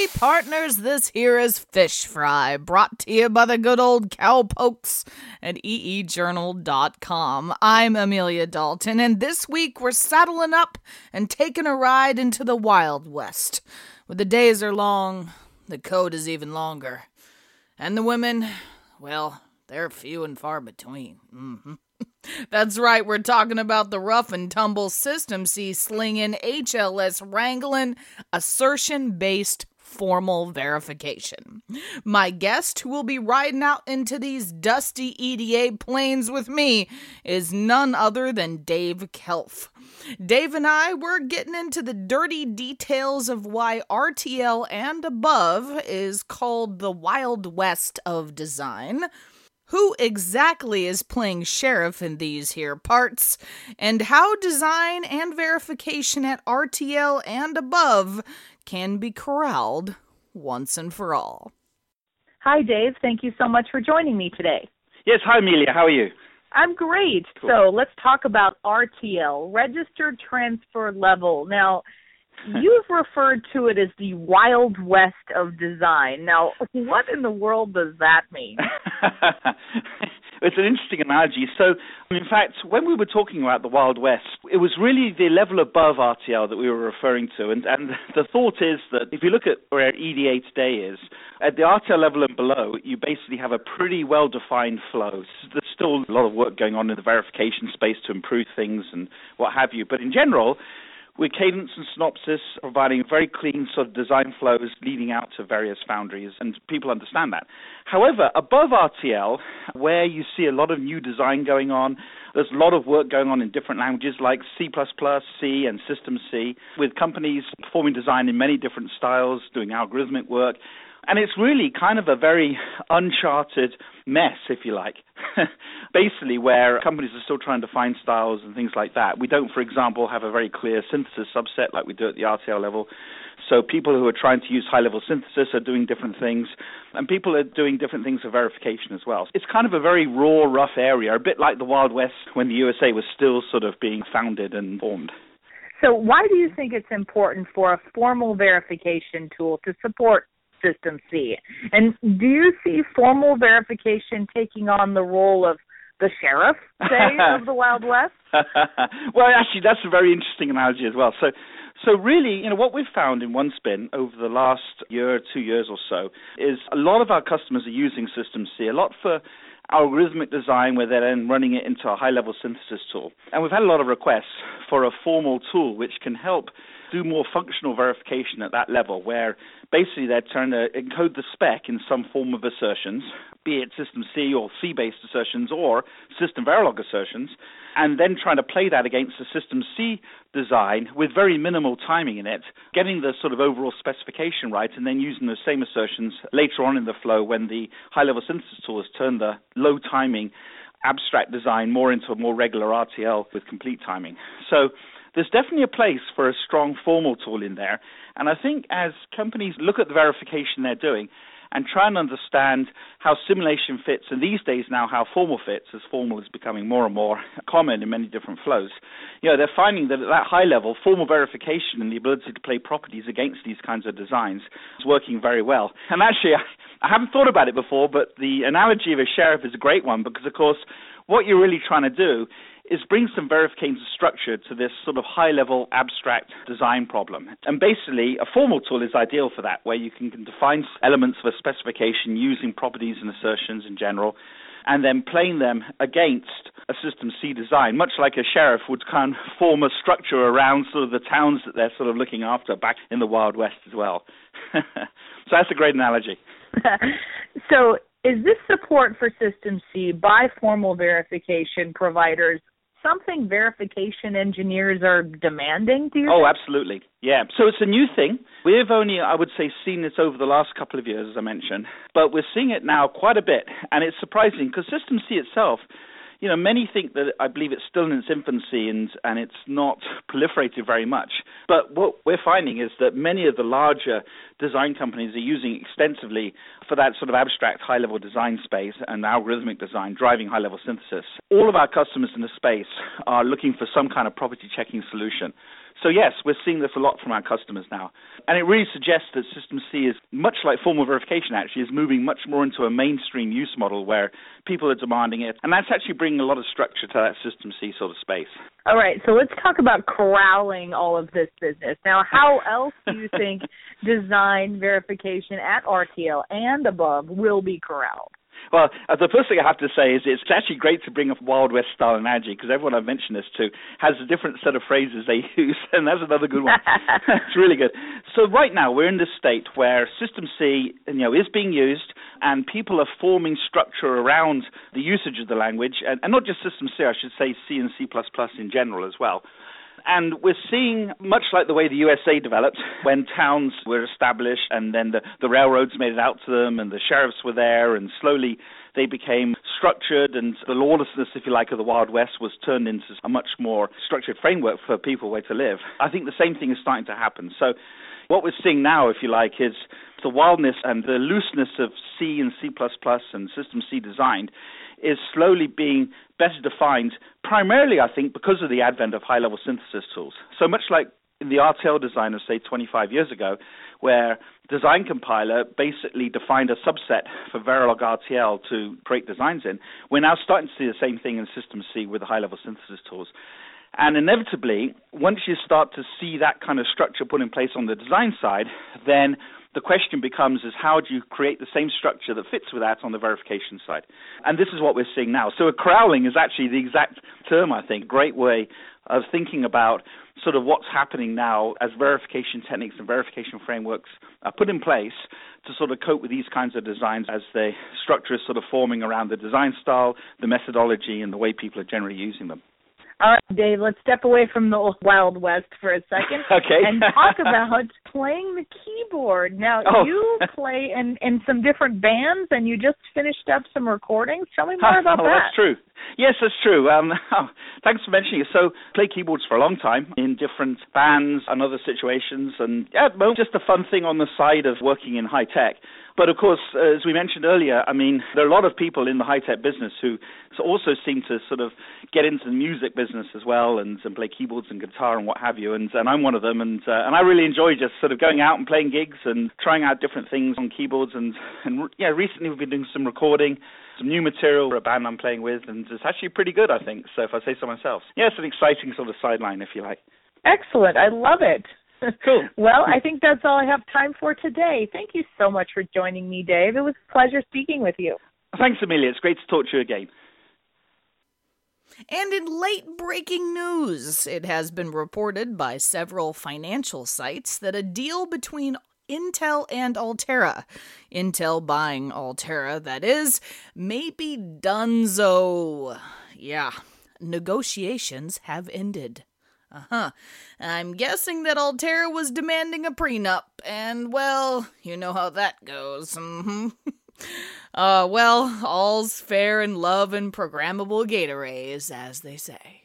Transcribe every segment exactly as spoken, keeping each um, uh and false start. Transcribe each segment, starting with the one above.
partners, this here is Fish Fry, brought to you by the good old cowpokes at e e journal dot com. I'm Amelia Dalton, and this week we're saddling up and taking a ride into the Wild West. Where the days are long, the code is even longer. And the women, well, they're few and far between. Mm-hmm. That's right, we're talking about the rough and tumble System C slinging, H L S wrangling, assertion-based formal verification. My guest, who will be riding out into these dusty E D A plains with me, is none other than Dave Kelf. Dave and I were getting into the dirty details of why R T L and above is called the Wild West of design, who exactly is playing sheriff in these here parts, and how design and verification at R T L and above can be corralled once and for all. Hi, Dave. Thank you so much for joining me today. Yes, hi, Amelia. How are you? I'm great. Cool. So let's talk about R T L, Registered Transfer Level. Now, you've referred to it as the Wild West of design. Now, what in the world does that mean? It's an interesting analogy. So, in fact, when we were talking about the Wild West, it was really the level above R T L that we were referring to. And, and the thought is that if you look at where E D A today is, at the R T L level and below, you basically have a pretty well-defined flow. There's still a lot of work going on in the verification space to improve things and what have you. But in general, with Cadence and Synopsys providing very clean sort of design flows leading out to various foundries, and people understand that. However, above R T L, where you see a lot of new design going on, there's a lot of work going on in different languages like C plus plus, C, and System C, with companies performing design in many different styles, doing algorithmic work. And it's really kind of a very uncharted mess, if you like, basically where companies are still trying to find styles and things like that. We don't, for example, have a very clear synthesis subset like we do at the R T L level. So people who are trying to use high-level synthesis are doing different things, and people are doing different things for verification as well. It's kind of a very raw, rough area, a bit like the Wild West when the U S A was still sort of being founded and formed. So why do you think it's important for a formal verification tool to support System C? And do you see formal verification taking on the role of the sheriff, say, of the Wild West? Well, actually, that's a very interesting analogy as well. So, so really, you know, what we've found in OneSpin over the last year, two years or so, is a lot of our customers are using System C, a lot for algorithmic design where they're then running it into a high-level synthesis tool. And we've had a lot of requests for a formal tool which can help do more functional verification at that level, where basically they're trying to encode the spec in some form of assertions, be it System C or C-based assertions or System Verilog assertions, and then trying to play that against the System C design with very minimal timing in it, getting the sort of overall specification right, and then using those same assertions later on in the flow when the high-level synthesis tool has turned the low-timing abstract design more into a more regular R T L with complete timing. So there's definitely a place for a strong formal tool in there. And I think as companies look at the verification they're doing and try and understand how simulation fits, and these days now how formal fits, as formal is becoming more and more common in many different flows, you know, they're finding that at that high level, formal verification and the ability to play properties against these kinds of designs is working very well. And actually, I, I haven't thought about it before, but the analogy of a sheriff is a great one because, of course, what you're really trying to do is bring some verification structure to this sort of high-level abstract design problem. And basically, a formal tool is ideal for that, where you can define elements of a specification using properties and assertions in general, and then playing them against a System C design, much like a sheriff would kind of form a structure around sort of the towns that they're sort of looking after back in the Wild West as well. So that's a great analogy. So is this support for System C by formal verification providers something verification engineers are demanding, do you Oh, think? absolutely. Yeah. So it's a new thing. We've only, I would say, seen this over the last couple of years, as I mentioned. But we're seeing it now quite a bit. And it's surprising because System C itself, you know, many think that I believe it's still in its infancy and, and it's not proliferated very much. But what we're finding is that many of the larger design companies are using it extensively for that sort of abstract high-level design space and algorithmic design, driving high-level synthesis. All of our customers in the space are looking for some kind of property checking solution. So yes, we're seeing this a lot from our customers now. And it really suggests that System C is, much like formal verification actually, is moving much more into a mainstream use model where people are demanding it. And that's actually bringing a lot of structure to that System C sort of space. All right, so let's talk about corralling all of this business. Now, how else do you think design verification at R T L and above will be corralled? Well, uh, the first thing I have to say is it's actually great to bring up Wild West style analogy because everyone I've mentioned this to has a different set of phrases they use, and that's another good one. It's really good. So right now we're in this state where System C, you know, is being used, and people are forming structure around the usage of the language, and, and not just System C, I should say C and C plus plus in general as well. And we're seeing, much like the way the U S A developed, when towns were established and then the, the railroads made it out to them and the sheriffs were there and slowly they became structured and the lawlessness, if you like, of the Wild West was turned into a much more structured framework for people where to live. I think the same thing is starting to happen. So what we're seeing now, if you like, is the wildness and the looseness of C and C plus plus and System C designed is slowly being better defined, primarily, I think, because of the advent of high-level synthesis tools. So much like in the R T L design of, say, twenty-five years ago, where Design Compiler basically defined a subset for Verilog R T L to create designs in, we're now starting to see the same thing in System C with the high-level synthesis tools. And inevitably, once you start to see that kind of structure put in place on the design side, then the question becomes is how do you create the same structure that fits with that on the verification side? And this is what we're seeing now. So a corralling is actually the exact term, I think, great way of thinking about sort of what's happening now as verification techniques and verification frameworks are put in place to sort of cope with these kinds of designs as the structure is sort of forming around the design style, the methodology, and the way people are generally using them. All right, Dave, let's step away from the Wild West for a second okay. and talk about playing the keyboard. Now, oh. you play in, in some different bands, and you just finished up some recordings. Tell me more about oh, that. That's true. Yes, that's true. Um, oh, thanks for mentioning it. So, play keyboards for a long time in different bands and other situations, and yeah, well, just a fun thing on the side of working in high tech. But of course, uh, as we mentioned earlier, I mean, there are a lot of people in the high-tech business who also seem to sort of get into the music business as well and, and play keyboards and guitar and what have you, and, and I'm one of them, and uh, and I really enjoy just sort of going out and playing gigs and trying out different things on keyboards, and, and yeah, recently we've been doing some recording, some new material for a band I'm playing with, and it's actually pretty good, I think, so if I say so myself. Yeah, it's an exciting sort of sideline, if you like. Excellent. I love it. Cool. Well, I think that's all I have time for today. Thank you so much for joining me, Dave. It was a pleasure speaking with you. Thanks, Amelia. It's great to talk to you again. And in late-breaking news, it has been reported by several financial sites that a deal between Intel and Altera, Intel buying Altera, that is, may be donezo. Yeah, negotiations have ended. Uh-huh. I'm guessing that Altera was demanding a prenup, and, well, you know how that goes. Mm-hmm. uh, well, all's fair in love and programmable gate arrays, as they say.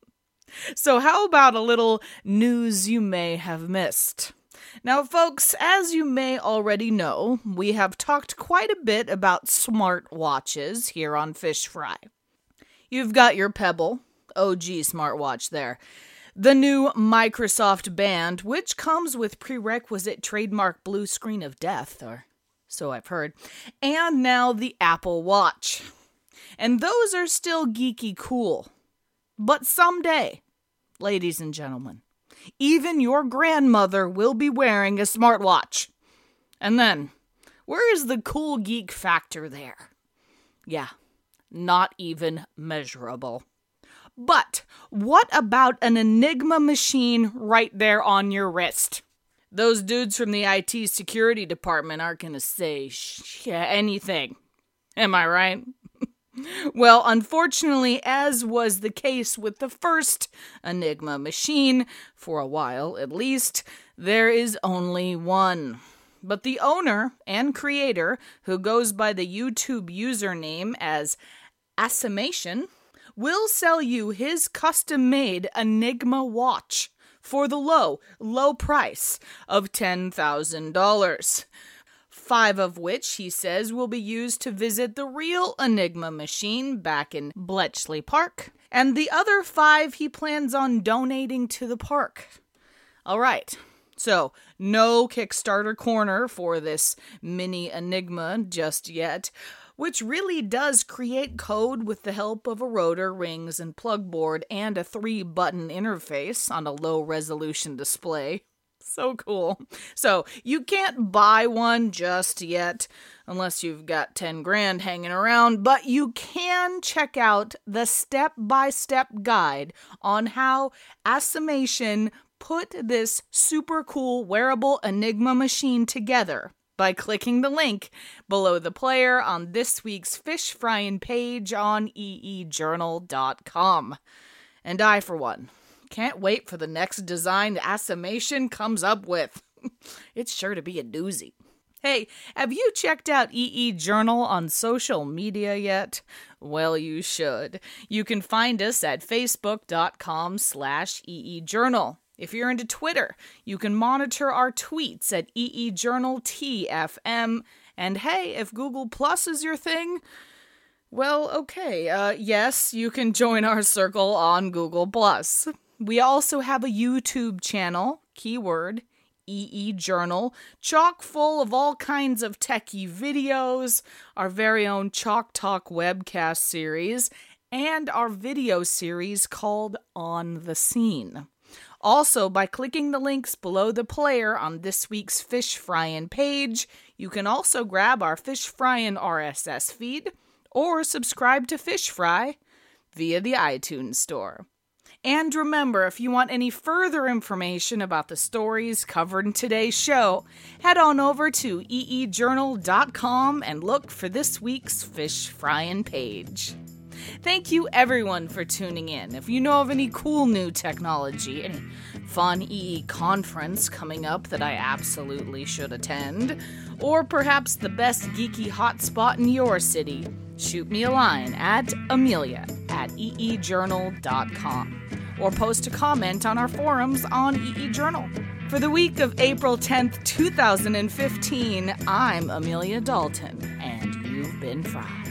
So how about a little news you may have missed? Now, folks, as you may already know, we have talked quite a bit about smartwatches here on Fish Fry. You've got your Pebble, O G smartwatch there. The new Microsoft Band, which comes with prerequisite trademark blue screen of death, or so I've heard, and now the Apple Watch. And those are still geeky cool. But someday, ladies and gentlemen, even your grandmother will be wearing a smartwatch. And then, where is the cool geek factor there? Yeah, not even measurable. But what about an Enigma machine right there on your wrist? Those dudes from the I T security department aren't going to say sh- anything. Am I right? Well, unfortunately, as was the case with the first Enigma machine, for a while at least, there is only one. But the owner and creator, who goes by the YouTube username as Assimation, will sell you his custom-made Enigma watch for the low, low price of ten thousand dollars. Five of which, he says, will be used to visit the real Enigma machine back in Bletchley Park, and the other five he plans on donating to the park. All right. So, no Kickstarter corner for this mini enigma just yet, which really does create code with the help of a rotor, rings, and plug board, and a three-button interface on a low-resolution display. So cool. So, you can't buy one just yet, unless you've got ten grand hanging around, but you can check out the step-by-step guide on how Assimation put this super cool wearable Enigma machine together by clicking the link below the player on this week's fish frying page on e e journal dot com. And I, for one, can't wait for the next design Assimation comes up with. It's sure to be a doozy. Hey, have you checked out E E Journal on social media yet? Well, you should. You can find us at facebook.com slash eejournal. If you're into Twitter, you can monitor our tweets at E E Journal T F M. And hey, if Google Plus is your thing, well, okay, uh, yes, you can join our circle on Google Plus. We also have a YouTube channel, keyword, E E Journal, chock full of all kinds of techie videos, our very own Chalk Talk webcast series, and our video series called On the Scene. Also, by clicking the links below the player on this week's Fish Fryin' page, you can also grab our Fish Fryin' R S S feed or subscribe to Fish Fry via the iTunes Store. And remember, if you want any further information about the stories covered in today's show, head on over to e e journal dot com and look for this week's Fish Fryin' page. Thank you, everyone, for tuning in. If you know of any cool new technology, any fun E E conference coming up that I absolutely should attend, or perhaps the best geeky hotspot in your city, shoot me a line at Amelia at e e journal dot com, or post a comment on our forums on E E Journal. For the week of April tenth, twenty fifteen, I'm Amelia Dalton, and you've been fried.